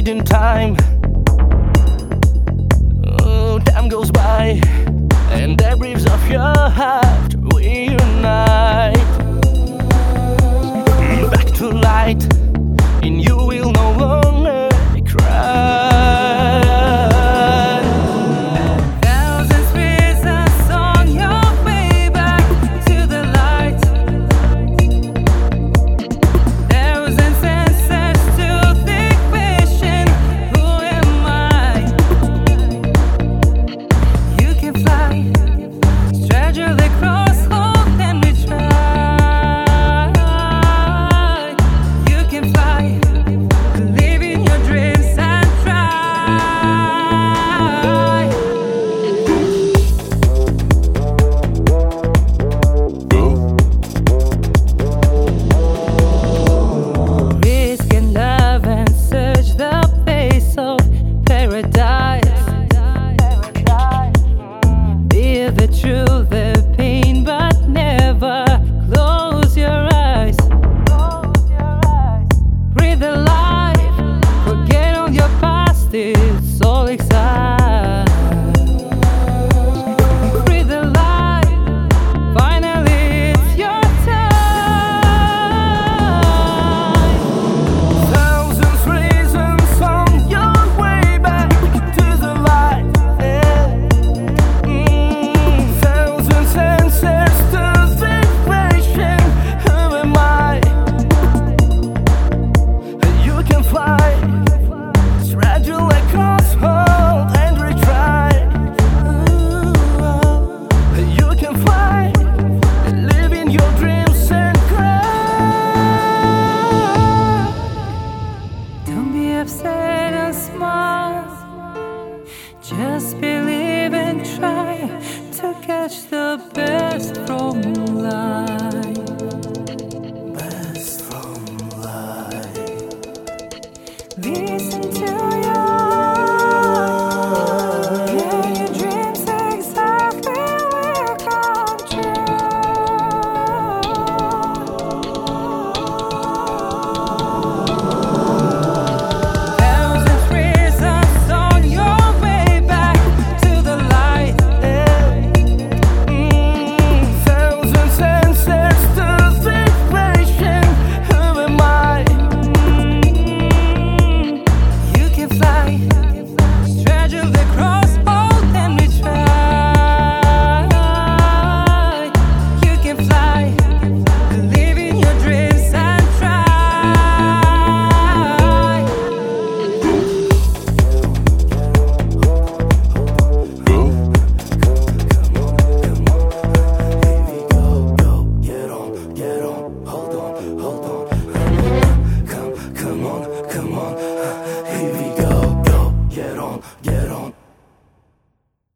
in time. Oh, time goes by, and the breeze of your heart we unite. Back to light, and you will no longer cry. Thousands reasons on your way back to the light. Thousands answers to the question, who am I? You can fly, straddle the crossroad and retry. You can fly, live in your dreams and try. Risk and love and search the place of paradise. Be the truth, the pain, but never close your eyes. Breathe the life, forget all your past, it's all exile. Breathe the life, finally it's your time. Thousands reasons on your way back to the light. Thousands answers to the question, who am I? You can fly, straddle across hold and retry. You can fly, live in your dreams and cry. Don't be upset and smile. Just believe and try to catch the best from life. Best from life. Listen to your heart. Yeah, your dreams exactly will come true. Thousands reasons on your way back to the light. Thousands answers to the question, who am I? You can fly, straddle the crossroad and retry. You can fly, live in your dreams and try. Get on, hold on,